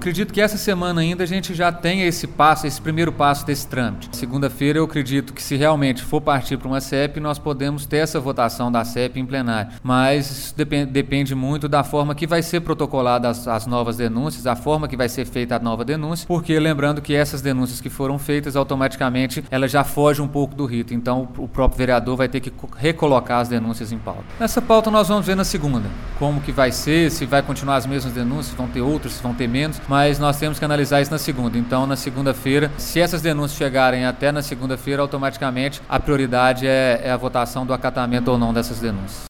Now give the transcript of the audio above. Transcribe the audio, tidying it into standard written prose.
acredito que essa semana ainda a gente já tenha esse primeiro passo desse trâmite. Segunda-feira eu acredito que se realmente for partir para uma CEP, nós podemos ter essa votação da CEP em plenário. Mas isso depende muito da forma que vai ser protocolada as novas denúncias, a forma que vai ser feita a nova denúncia, porque lembrando que essas denúncias que foram feitas, automaticamente ela já foge um pouco do rito. Então o próprio vereador vai ter que recolocar as denúncias em pauta. Nessa pauta nós vamos ver na segunda como que vai ser, se vai continuar as mesmas denúncias, se vão ter outras, se vão ter menos, mas nós temos que analisar isso na segunda. Então, na segunda-feira, se essas denúncias chegarem até na segunda-feira, automaticamente a prioridade é a votação do acatamento ou não dessas denúncias.